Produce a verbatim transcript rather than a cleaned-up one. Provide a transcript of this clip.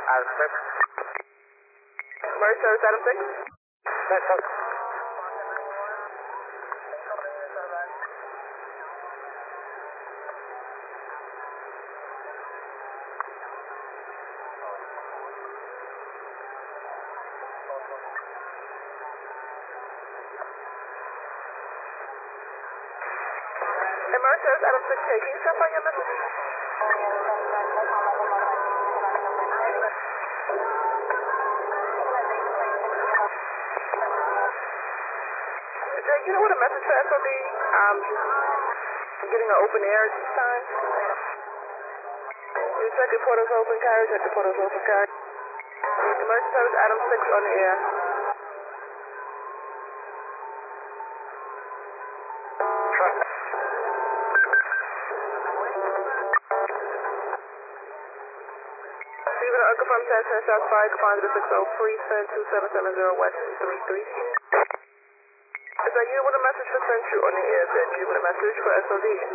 Adam six. Emergency service, Adam six. That's up. Emergency service, Adam six K. Can you step on your message? Jay, you know what a message for S O D? Um, getting an open air sign. You check your portals open, carry, check your portals open, carry. Emergency service, Adam six on the air. Receiving an unconfirmed ten ten shots fired, confined to the six oh three, send two seven seven zero West three three. Is that you with a message for Central on the air? Then you with a message for S O D?